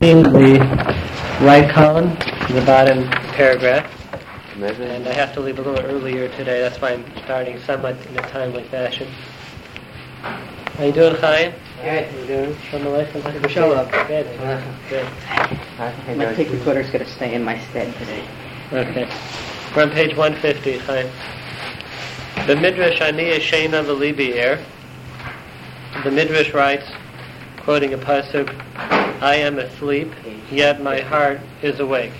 The right column, the bottom paragraph, and I have to leave a little earlier today. That's why I'm starting somewhat in a timely fashion. How you doing, Chaim? Good. How you doing? Shalom. Good. My tape recorder's going to stay in my stead today. Okay. We're on page 150, Chaim. The Midrash Ani Yeshena V'Libi Er. The Midrash writes, quoting a pasuk, I am asleep, yet my heart is awake.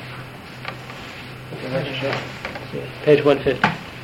Page 150.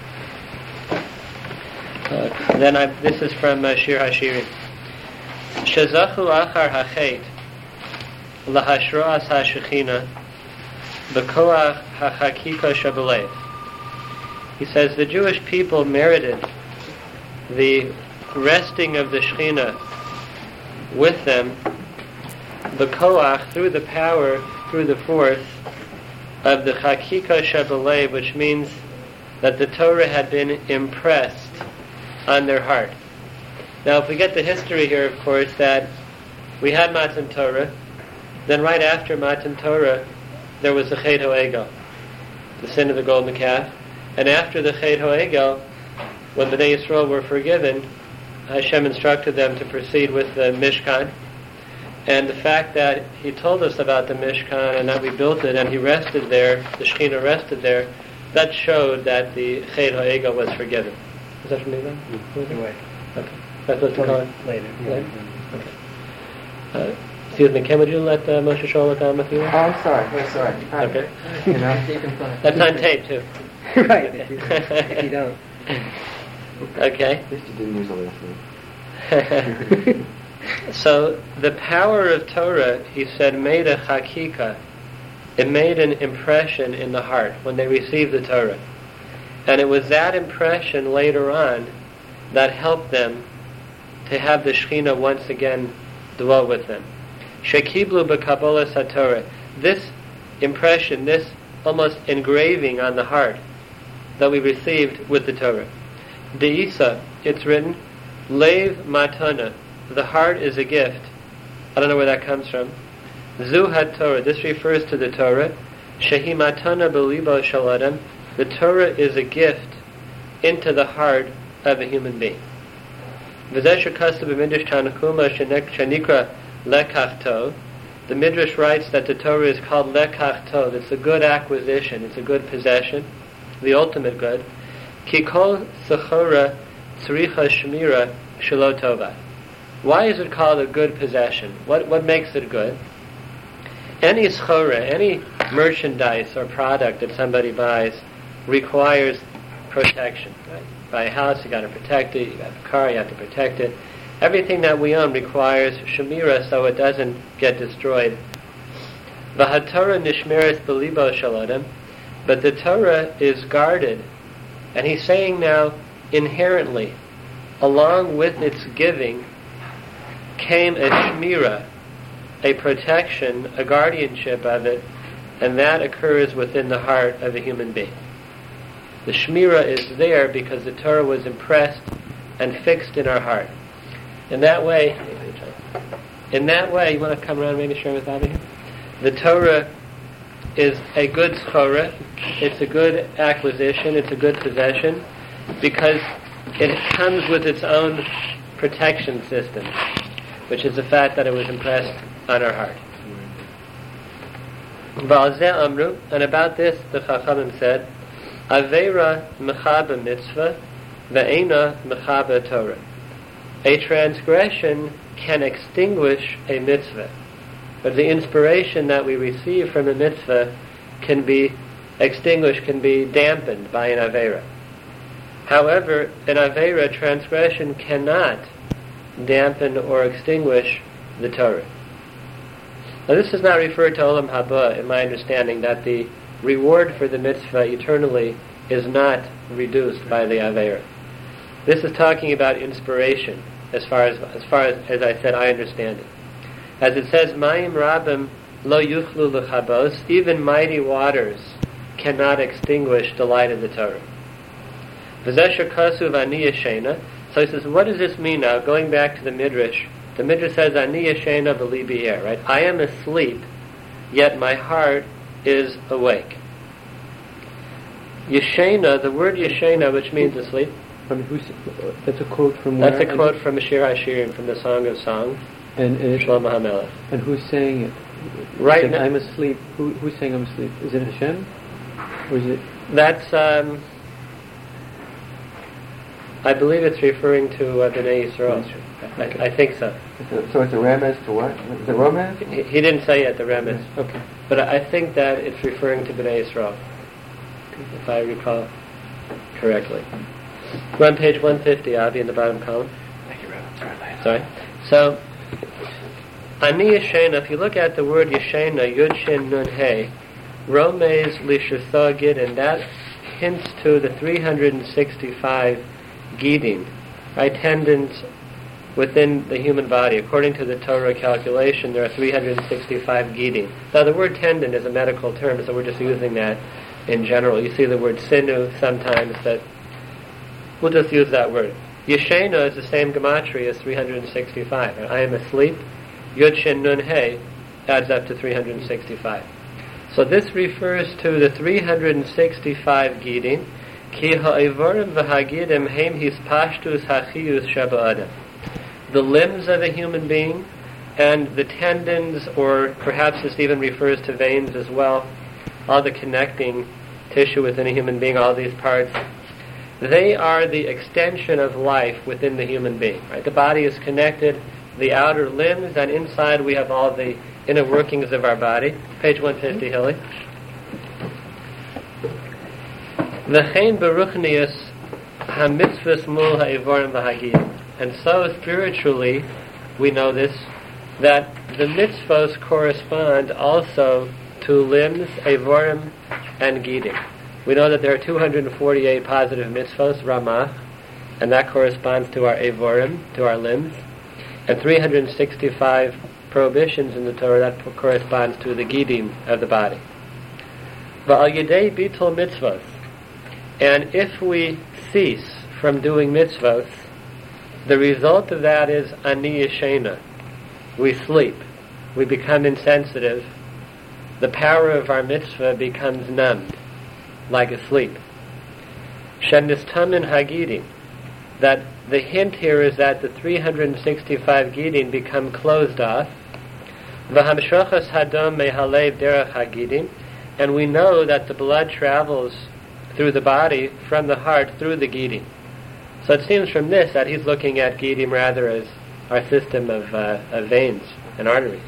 This is from Shir HaShirim. Shezachu achar hachet lahashroas hashechina b'koach hachakika shabalev. He says the Jewish people merited the resting of the Shekhinah with them, the koach, through the power, through the force of the chakika shebalev, which means that the Torah had been impressed on their heart. Now, if we get the history here, of course, that we had Matan Torah, then right after Matan Torah, there was the Chet HaEgel, the sin of the golden calf, and after the Chet HaEgel, when Bnei Yisrael were forgiven, Hashem instructed them to proceed with the Mishkan. And the fact that He told us about the Mishkan and that we built it and He rested there, the Shekhinah rested there, that showed that the Chet HaEgel was forgiven. Is that from me then? Anyway. Okay. That's what's going Later. Okay. Excuse me, Ken, would you let Moshe Shaul let down with you? Oh, I'm sorry. Okay. You know? That's on tape, too. Right. If you don't. Okay. At least you didn't use all that. So the power of Torah, he said, made a chakika. It made an impression in the heart when they received the Torah. And it was that impression later on that helped them to have the Shekhinah once again dwell with them. Shekiblu b'kabolas haTorah. This impression, this almost engraving on the heart that we received with the Torah. Deisa, it's written, Lev matana, the heart is a gift. I don't know where that comes from. Zu haTorah, this refers to the Torah. Shehi matana b'libo shel adam, the Torah is a gift into the heart of a human being. V'zeh shekasa b'midrash Tanakuma shenikra lekach tov. The Midrash writes that the Torah is called lekach tov. It's a good acquisition. It's a good possession, the ultimate good. Ki kol sechora tzricha shmira shelo tova. Why is it called a good possession? What makes it good? Any schora, any merchandise or product that somebody buys requires protection. Right? Buy a house, you got to protect it. You got a car, you have to protect it. Everything that we own requires shemira so it doesn't get destroyed. V'haTorah nishmeres b'libo shel adam, but the Torah is guarded. And he's saying now, inherently, along with its giving, came a shmira, a protection, a guardianship of it, and that occurs within the heart of a human being. The shmira is there because the Torah was impressed and fixed in our heart. In that way, you want to come around and maybe share with Bobby here? The Torah is a good schora, it's a good acquisition, it's a good possession, because it comes with its own protection system, which is the fact that it was impressed on our heart. And about this, the Chachamim said, Aveira mechaba mitzvah, ve'ena mechaba Torah. A transgression can extinguish a mitzvah, but the inspiration that we receive from a mitzvah can be extinguished, can be dampened by an Aveira. However, an Aveira, transgression, cannot dampen or extinguish the Torah. Now this does not refer to Olam Haba, in my understanding, that the reward for the mitzvah eternally is not reduced by the Aveira. This is talking about inspiration, as far as I said, I understand it. As it says, Mayim Rabim lo yuchlu lechabos, even mighty waters cannot extinguish the light of the Torah. V'zeh shekasu v'ani yeshena. So he says, what does this mean now? Going back to the Midrash, The Midrash says, Ani yashena v'libi er, right? I am asleep, yet my heart is awake. Yashena, the word yashena, which means asleep. That's a quote from That's where? a quote from Shir HaShirim, from the Song of Songs, And Shlomo HaMelech. And who's saying it? Right Saying, now, I'm asleep. Who's saying I'm asleep? Is it Hashem? Or is it? that's, I believe it's referring to Bnei Yisrael. Okay. I think so. So it's a remez to what? The romance? He didn't say it, the Remes. Okay. But I think that it's referring to Bnei Yisrael, if I recall correctly. We're on page 150, Avi, in the bottom column. Thank you, Rabbi. Sorry. So, Ani Yashena, if you look at the word Yashena, Yud Shin Nun Hey, Romez Lishutha Gidin, that hints to the 365 Gidin, right, tendons within the human body. According to the Torah calculation, there are 365 Gidin. Now, the word tendon is a medical term, so we're just using that in general. You see the word sinu sometimes, but we'll just use that word. Yeshena is the same gematria as 365. I am asleep. Yud Shin Nun Hey adds up to 365. So this refers to the 365 Gidin. Ki ha'evorim v'hagidim heim hispashtus hachiyus sheba'adam. The limbs of a human being and the tendons, or perhaps this even refers to veins as well, all the connecting tissue within a human being, all these parts, they are the extension of life within the human being. Right? The body is connected, the outer limbs, and inside we have all the inner workings of our body. Page 150, Hilly. V'chein beruchnius hamitzvus mul ha'ivorim v'hagiyim. And so spiritually, we know this, that the mitzvos correspond also to limbs, Evorim, and Gidim. We know that there are 248 positive mitzvos, Ramah, and that corresponds to our Evorim, to our limbs, and 365 prohibitions in the Torah, that corresponds to the Gidim of the body. V'al yedei bittul mitzvos, and if we cease from doing mitzvos, the result of that is ani yashena. We sleep. We become insensitive. The power of our mitzvah becomes numbed, like asleep. Shenistamin hagidim. That the hint here is that the 365 gidim become closed off. V'hamshachas hadam mehalev derech hagidim. And we know that the blood travels through the body, from the heart, through the gidim. So it seems from this that he's looking at Gidim rather as our system of veins and arteries.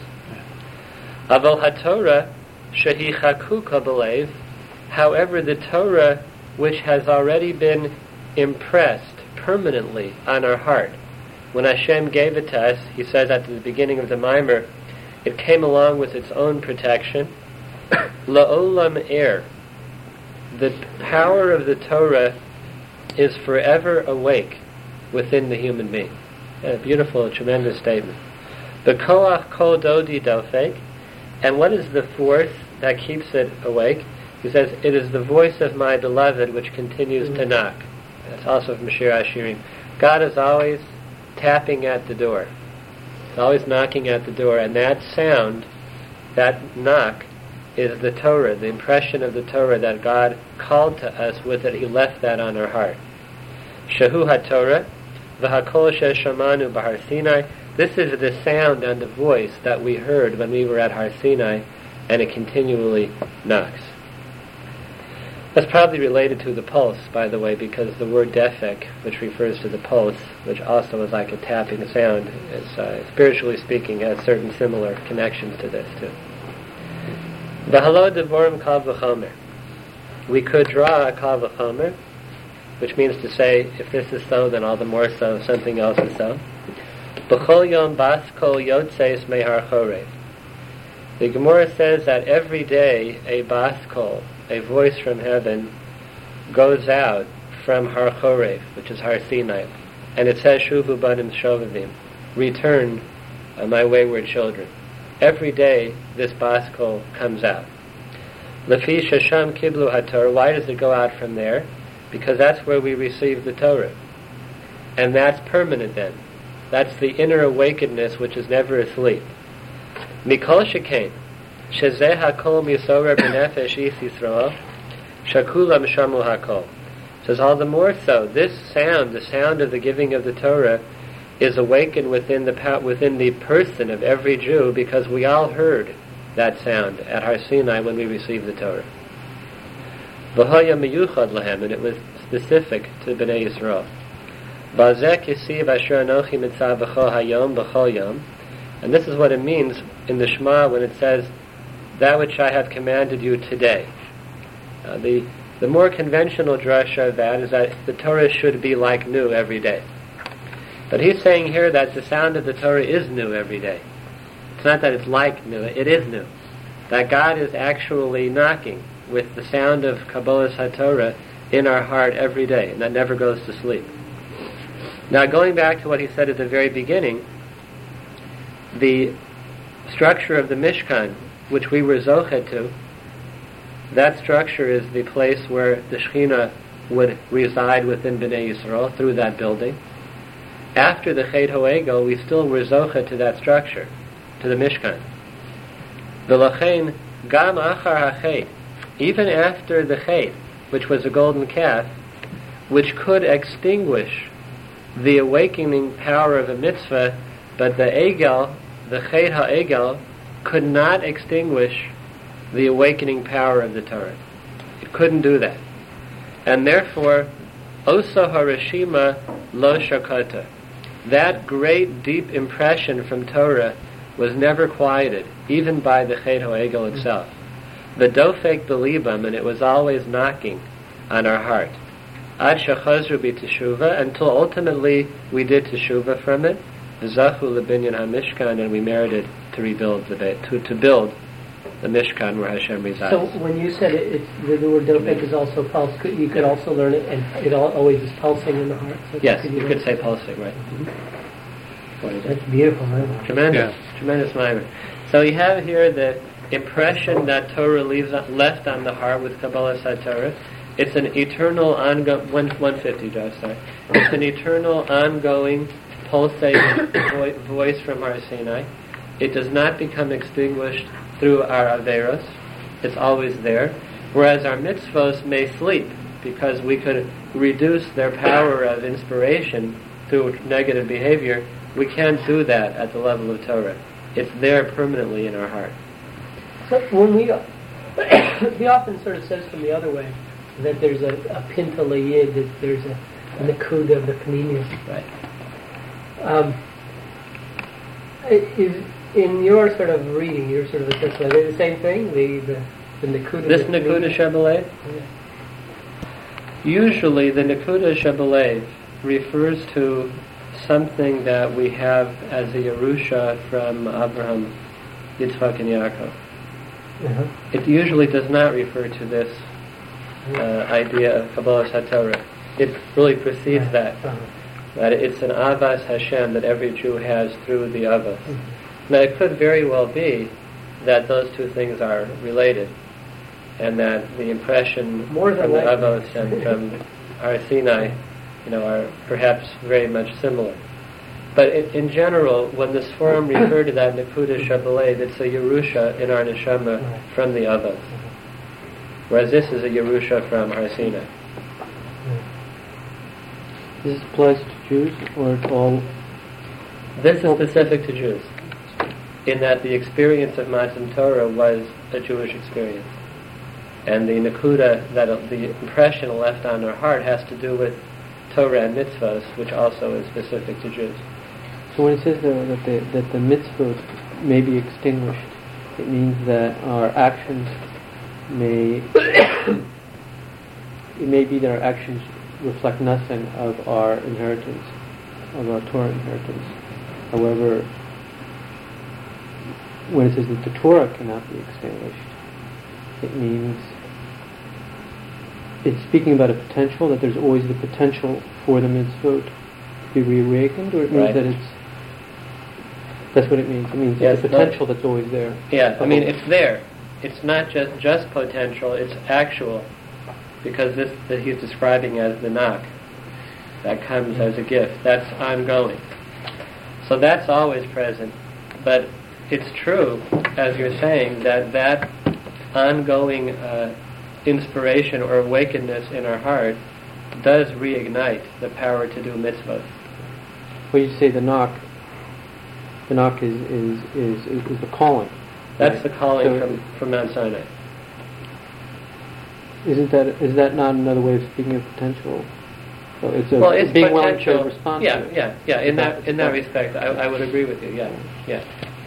Aval HaTorah shehi chakuka b'lev. However, the Torah, which has already been impressed permanently on our heart, when Hashem gave it to us, he says at the beginning of the Mimer, it came along with its own protection. La'olam er. The power of the Torah is forever awake within the human being. A beautiful, tremendous statement. B'koach kol dodi dofek. And what is the force that keeps it awake? He says, it is the voice of my beloved which continues to knock. That's also from Shir HaShirim. God is always tapping at the door. He's always knocking at the door, and that sound, that knock, is the Torah, the impression of the Torah that God called to us with it. He left that on our heart. Shehu HaTorah, v'hakol she'shamanu b'Har Sinai. This is the sound and the voice that we heard when we were at Har Sinai, and it continually knocks. That's probably related to the pulse, by the way, because the word defek, which refers to the pulse, which also is like a tapping sound, is, spiritually speaking, has certain similar connections to this too. V'halo devorim kal v'chomer. We could draw a kal v'chomer, which means to say, if this is so, then all the more so, if something else is so. B'chol yom bas kol yotzeis mehar chorev. The Gemara says that every day a bas kol, a voice from heaven, goes out from Har Chorev, which is Har Sinai, and it says, Shuvu banim shovavim, return, my wayward children. Every day this bas kol comes out. Lefi shasham kiblu haTorah. Why does it go out from there? Because that's where we receive the Torah. And that's permanent then. That's the inner awakenedness which is never asleep. Mikol shekain, shezeh hakol misorer b'nefesh is Yisrael, shakulam shamu hakol. Says all the more so, this sound, the sound of the giving of the Torah, is awakened within the person of every Jew, because we all heard that sound at Har Sinai when we received the Torah. V'hoya miyuchad lahem, and it was specific to Bnei Yisrael. B'azeh kisiv asher anochi mitzav b'cho hayom b'chol yom, and this is what it means in the Shema when it says, "That which I have commanded you today." The more conventional drasha of that is that the Torah should be like new every day. But he's saying here that the sound of the Torah is new every day. It's not that it's like new, it is new. That God is actually knocking with the sound of Kabbalas HaTorah in our heart every day, and that never goes to sleep. Now, going back to what he said at the very beginning, the structure of the Mishkan, which we were zochet to, that structure is the place where the Shekhinah would reside within Bnei Yisrael through that building. After the Chet Ho'egel, we still were zochet to that structure, to the Mishkan. V'lachein gam achar hachet, even after the Chet, which was a golden calf, which could extinguish the awakening power of a mitzvah, but the Egel, the Chet Ha'egel, could not extinguish the awakening power of the Torah. It couldn't do that. And therefore, Oso Harashima Lo Shakata, that great deep impression from Torah was never quieted, even by the Chet Ho'egel itself. The Dofek Belibam, and it was always knocking on our heart. Ad Shachazru B'Teshuva, until ultimately we did Teshuvah from it. V'zachu L'Binyan HaMishkan, and we merited to rebuild to build the Mishkan where Hashem resides. So when you said the word Dofek is also pulse, you could also learn it, and it always is pulsing in the heart. So yes, you could say pulsing, right? Mm-hmm. That's beautiful, right? Tremendous, tremendous mimer. So we have here the impression that Torah left on the heart with Kabbalas HaTorah. It's an eternal ongoing, 150, Josh, sorry. It's an eternal ongoing pulsating voice from Har Sinai. It does not become extinguished through our Averos. It's always there. Whereas our mitzvos may sleep, because we could reduce their power of inspiration through negative behavior. We can't do that at the level of Torah. It's there permanently in our heart. So when he often sort of says from the other way that there's a pinta layid, that there's a nakuda of the panemius. Right. In your sort of reading, your sort of assessment, are they the same thing? The nakuda. This nakuda shebelev? Yeah. Usually, the nakuda shebelev refers to something that we have as a Yerusha from Abraham, Yitzchak, and Yaakov. Uh-huh. It usually does not refer to this idea of Kabbalas HaTorah. It really precedes that. Uh-huh. That it's an Avas Hashem that every Jew has through the Avos. Mm-hmm. Now, it could very well be that those two things are related, and that the impression More than from the likely. Avos and from Har Sinai, are perhaps very much similar. But in general, when the Sforim refer to that Nakuda Shebelev, it's a Yerusha in our Neshama from the Avos. Whereas this is a Yerusha from Har Sinai. This applies to Jews, or to all? This is specific to Jews, in that the experience of Matan Torah was a Jewish experience. And the Nakuda, the impression left on our heart, has to do with Torah and mitzvahs, which also is specific to Jews. So when it says that the mitzvot may be extinguished, it means that our actions may it may be that our actions reflect nothing of our inheritance, of our Torah inheritance. However, when it says that the Torah cannot be extinguished, it means it's speaking about a potential, that there's always the potential for the mitzvot to be reawakened, or it means that that's what it means. It means it's the potential that's always there. Yeah, I mean, it's there. It's not just potential, it's actual. Because this that he's describing as the knock that comes as a gift. That's ongoing. So that's always present. But it's true, as you're saying, that ongoing inspiration or awakenedness in our heart does reignite the power to do mitzvot. Well, you say the knock is the calling. That's right? the calling So from Mount Sinai. is that not another way of speaking of potential? So it's It's being potential. willing to respond. Yeah, to it. yeah. In that respect, I would agree with you. Yeah.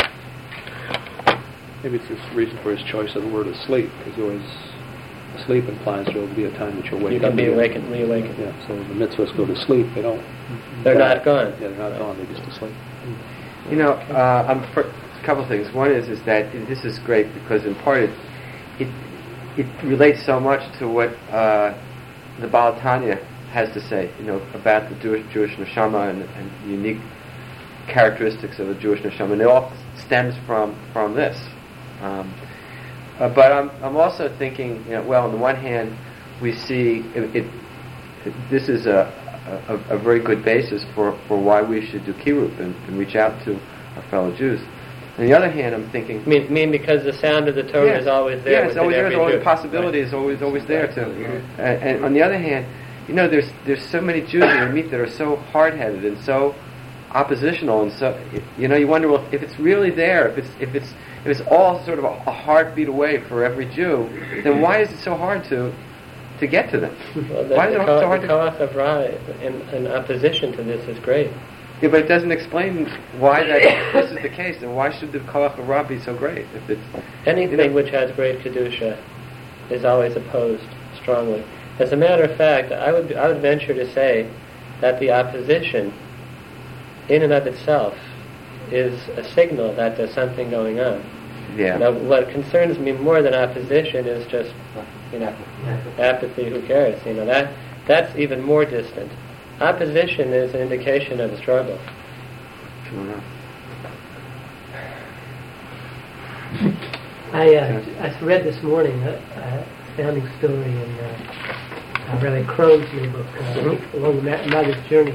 Maybe it's this reason for his choice of the word asleep, because always asleep implies there will be a time that you'll wake You up. can be again. reawakened. Yeah, so the mitzvahs go to sleep. They don't. They're not gone. Yeah, they're not gone. They're just asleep. You know, a couple of things. One is that this is great because in part it relates so much to what the Baal Tanya has to say, about the Jewish neshama and the unique characteristics of a Jewish neshama, and it all stems from this. But I'm also thinking, well, on the one hand, we see this is a very good basis for why we should do kiruv and reach out to our fellow Jews. On the other hand, I'm thinking... mean because the sound of the Torah is always there. Yeah, it's always there. Every Always Jew. the possibility is always there too. And on the other hand, there's so many Jews that you meet that are so hard-headed and so oppositional, and so you wonder, well, if it's really there, if it's all sort of a heartbeat away for every Jew, then why is it so hard to get to them? Well, why is it so hard the to... Koach of Ra in opposition to this is great. Yeah, but it doesn't explain why this is the case, and why should the Koach of Ra be so great? If it's anything which has great kedusha is always opposed strongly. As a matter of fact, I would venture to say that the opposition, in and of itself, is a signal that there's something going on. Yeah. Now, what concerns me more than opposition is just, apathy. Who cares? That's even more distant. Opposition is an indication of a struggle. True enough. I read this morning a astounding story in Rabbi Krohn's new book, Along the Mother's Journey.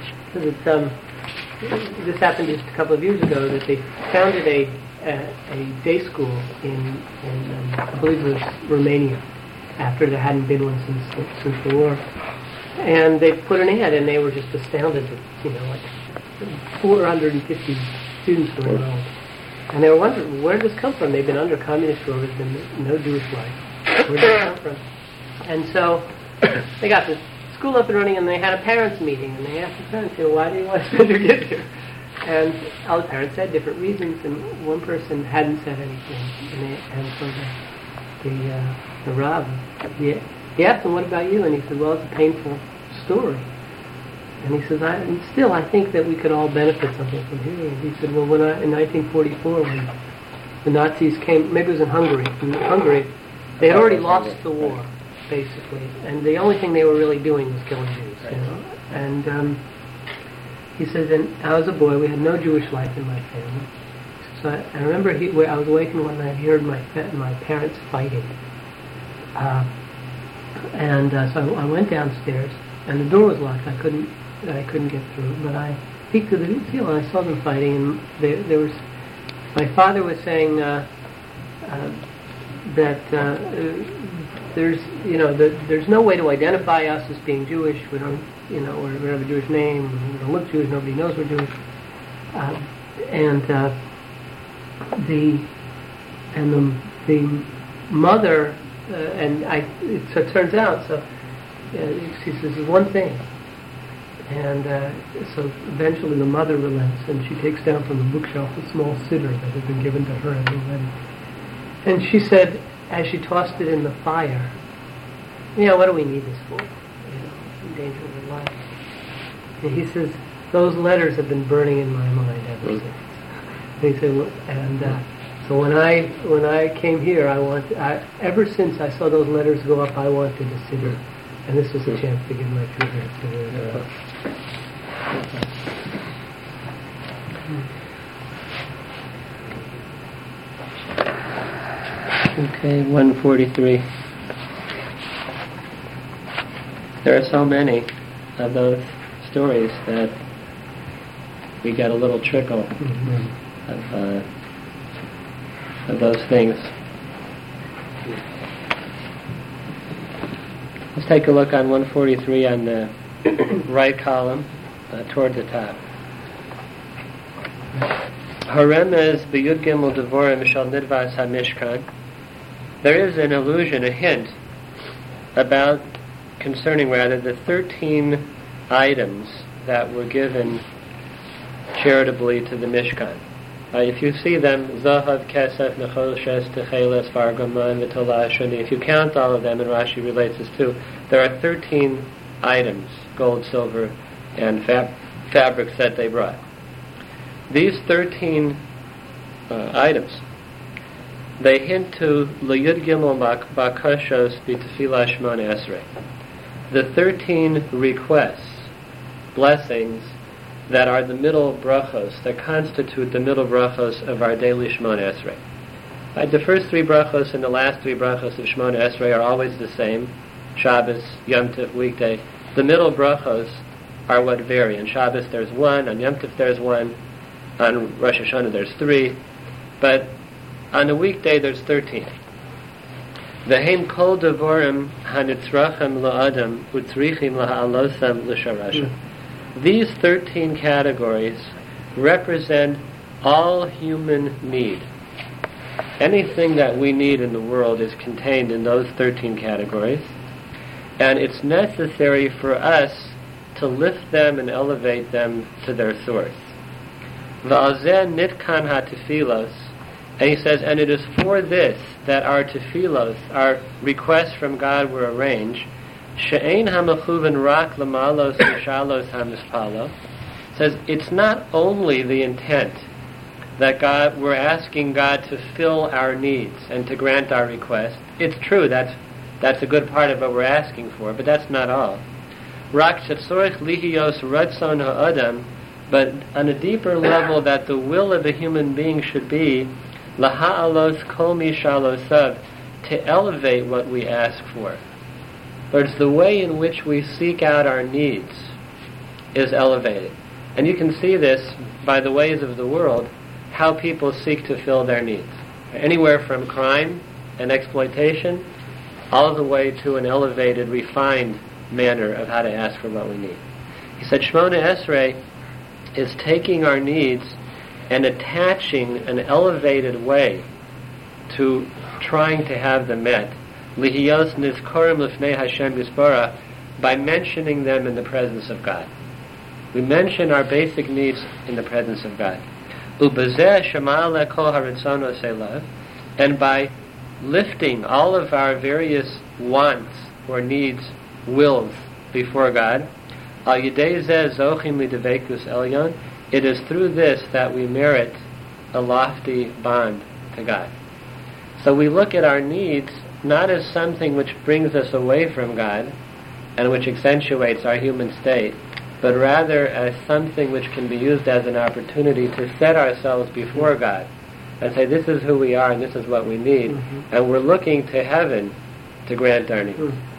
This happened just a couple of years ago, that they founded a day school in I believe it was Romania, after there hadn't been one since the war. And they put an ad, and they were just astounded that, like 450 students were enrolled. And they were wondering, where did this come from? They've been under communist rule, there's been no Jewish life. Where did it come from? And so they got the school up and running, and they had a parents' meeting, and they asked the parents, why do you want to send your kid here? And all the parents said different reasons, and one person hadn't said anything. And so the Rav, he asked him, what about you? And he said, well, it's a painful story. And he says, I think that we could all benefit something from here. And he said, well, in 1944, when the Nazis came, maybe it was in Hungary, they had already lost the war, basically. And the only thing they were really doing was killing Jews, And he says, and I was a boy, we had no Jewish life in my family. So I remember I was awakened one night, I heard my parents fighting. So I went downstairs, and the door was locked. I couldn't get through. But I peeked through the seal, and I saw them fighting. And there was. My father was saying that there's no way to identify us as being Jewish. We don't, we don't have a Jewish name. We don't look Jewish. Nobody knows we're Jewish. The mother. So it turns out, she says, there's one thing. And so eventually the mother relents, and she takes down from the bookshelf a small siddur that had been given to her already. And she said, as she tossed it in the fire, what do we need this for? In danger of your life. And he says, those letters have been burning in my mind ever since. And he said, so when I came here, ever since I saw those letters go up, I wanted a siddur, and this was a chance to give my children a siddur. Okay, 143. There are so many of those stories that we get a little trickle of those things. Let's take a look on 143 on the right column, toward the top. Haremez b'yud gimel devorim shal nidvas hamishkan. There is an allusion, a hint, concerning the 13 items that were given charitably to the Mishkan. If you see them, Zahav, Kesef, Nechoshes, Techeles, Vargaman, Vitolah, Shuni, if you count all of them, and Rashi relates this too, there are 13 items, gold, silver, and fabrics that they brought. These 13 items, they hint to L'yud Gimel Bakashos B'Tefillah Shmona Esrei, the 13 requests, blessings, that are the middle brachos, that constitute the middle brachos of our daily Shmona Esrei. The first 3 brachos and the last 3 brachos of Shmona Esrei are always the same, Shabbos, Yom Tov, weekday. The middle brachos are what vary. On Shabbos there's 1, on Yom Tov there's 1, on Rosh Hashanah there's 3, but on a weekday there's 13. V'heim kol devorim hanitzrachem la'adam utzrichim laha'alosam l'sharashim. These 13 categories represent all human need. Anything that we need in the world is contained in those 13 categories, and it's necessary for us to lift them and elevate them to their source. V'alzeh nitkan ha'tefilos, and he says, and it is for this that our tefilos, our requests from God, were arranged. She'ein ha'mechuven rak l'malos v'shalos ha'mispalo. Says it's not only the intent that we're asking God to fill our needs and to grant our request. It's true, that's a good part of what we're asking for, but that's not all. Rak shetzorich lihiyos ratzon ha'adam, but on a deeper level, that the will of a human being should be laha'alos kol mishalosav, to elevate what we ask for. But it's the way in which we seek out our needs is elevated. And you can see this by the ways of the world, how people seek to fill their needs. Anywhere from crime and exploitation, all the way to an elevated, refined manner of how to ask for what we need. He said Shmona Esrei is taking our needs and attaching an elevated way to trying to have them met. Lihiyos nizkorim lifnei Hashem Yisborach, by mentioning them in the presence of God. We mention our basic needs in the presence of God. Ubazeh shema kol haritzonos elav, and by lifting all of our various wants or needs, wills, before God, al yidei zeh zochim lidevekus elyon, it is through this that we merit a lofty bond to God. So we look at our needs not as something which brings us away from God and which accentuates our human state, but rather as something which can be used as an opportunity to set ourselves before God and say, this is who we are and this is what we need, and we're looking to heaven to grant our needs.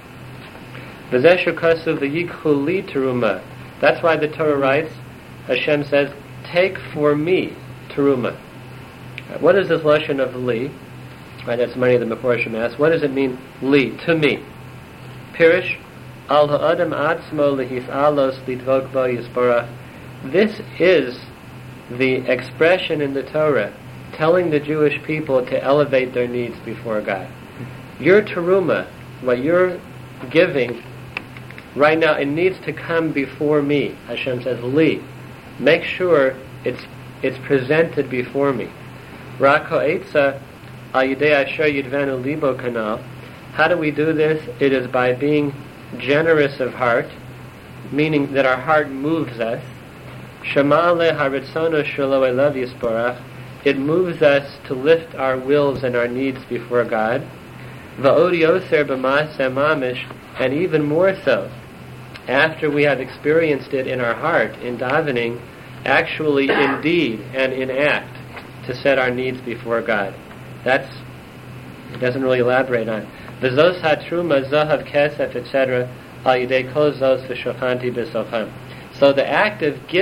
That's why the Torah writes, Hashem says, take for me teruma. What is this lashon of li? Right, that's many of the Meforshim ask. What does it mean, li, to me? Pirish, al ha'adam atzmo lehif'alos lidvok bo yisborach. This is the expression in the Torah telling the Jewish people to elevate their needs before God. Your teruma, what you're giving, right now, it needs to come before me. Hashem says, li. Make sure it's presented before me. Rako etza, al yidei asher yidvenu libo kanal. How do we do this? It is by being generous of heart, meaning that our heart moves us. Shema le haritzono shelo elav yisborach. It moves us to lift our wills and our needs before God. Va'od yoser b'maaseh mamish, and even more so, after we have experienced it in our heart, in davening, actually in deed and in act, to set our needs before God. It doesn't really elaborate on. V'zos hatruma, zahav, kesef, etc. al yidei kol zos v'shochanti b'socham. So the act of giving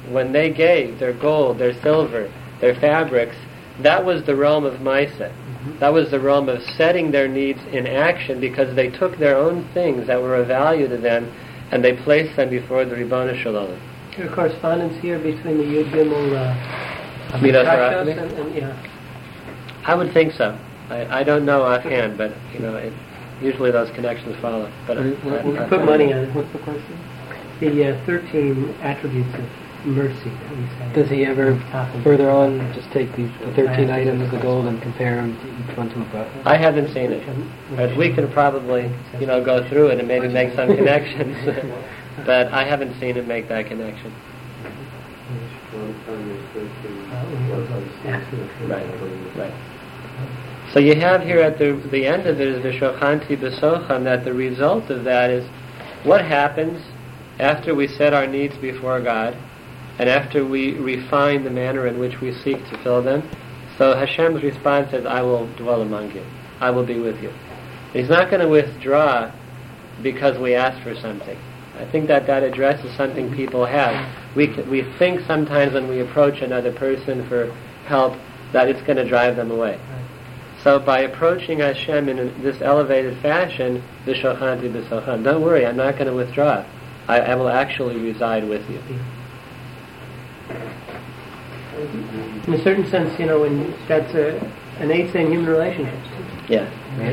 when they gave their gold, their silver, their fabrics, that was the realm of Maisa. That was the realm of setting their needs in action, because they took their own things that were of value to them and they placed them before the Ribbon Shalom. Is there a correspondence here between the Yud Gimel Midas Tachos Harachmi? and yeah. I would think so. I don't know offhand, but usually those connections follow. But Put money on it. What's the question? The 13 attributes of mercy that we say. Does he ever Top of- further on just take the 13 items of the gold and compare them to each one to a brother? I haven't seen it. But we can probably, go through it and maybe make some connections. But I haven't seen it make that connection. Right. So you have here at the end of it is V'shochanti b'socham, that the result of that is what happens after we set our needs before God and after we refine the manner in which we seek to fill them. So Hashem's response is, I will dwell among you. I will be with you. He's not going to withdraw because we ask for something. I think that addresses something people have. We think sometimes when we approach another person for help that it's going to drive them away. So by approaching Hashem in this elevated fashion, V'shochanti b'socham, don't worry, I'm not going to withdraw. I will actually reside with you. In a certain sense, when that's an eighth in human relationships. Yeah.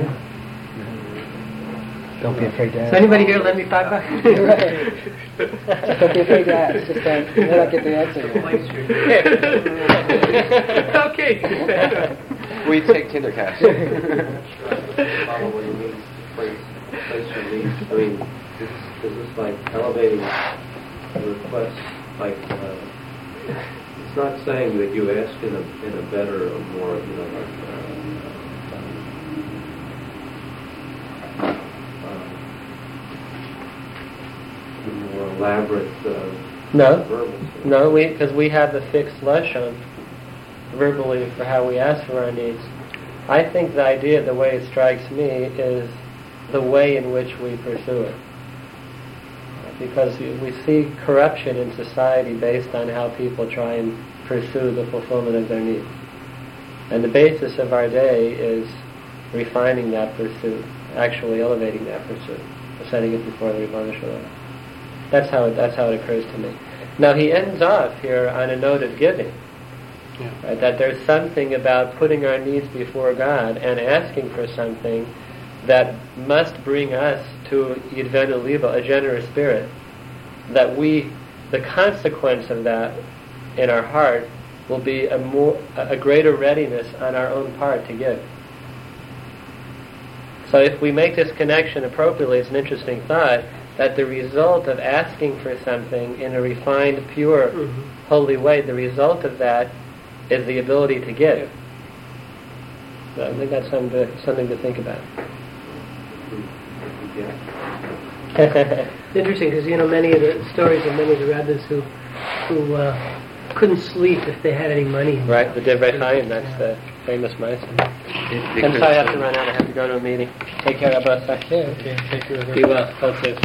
Don't be afraid to Does ask. anybody here lend me $5? Right. Don't be afraid to ask. Just you may not get the answer. Okay. We take Tinder cash. Follow what he means to place your needs. I mean, is this like elevating the request? Like, it's not saying that you ask in a better or more, more elaborate verbal. No, because we have the fixed lashon verbally for how we ask for our needs. I think the idea, the way it strikes me, is the way in which we pursue it. Because we see corruption in society based on how people try and pursue the fulfillment of their needs. And the basis of our day is refining that pursuit, actually elevating that pursuit, setting it before the Ribbon Shalom. That's how it occurs to me. Now he ends off here on a note of giving. Right, that there's something about putting our needs before God and asking for something that must bring us to Yidvenu Libo, a generous spirit. That the consequence of that in our heart will be a greater readiness on our own part to give. So if we make this connection appropriately, it's an interesting thought, that the result of asking for something in a refined, pure, holy way, the result of that is the ability to give. So I think that's something to think about. It's interesting because many of the stories of many of the rabbis who couldn't sleep if they had any money. Right, the Divrei Chaim, that's the famous Ma'aser. I'm sorry I have to run out. I have to go to a meeting. Take care, Abba. Okay, take care. Be well.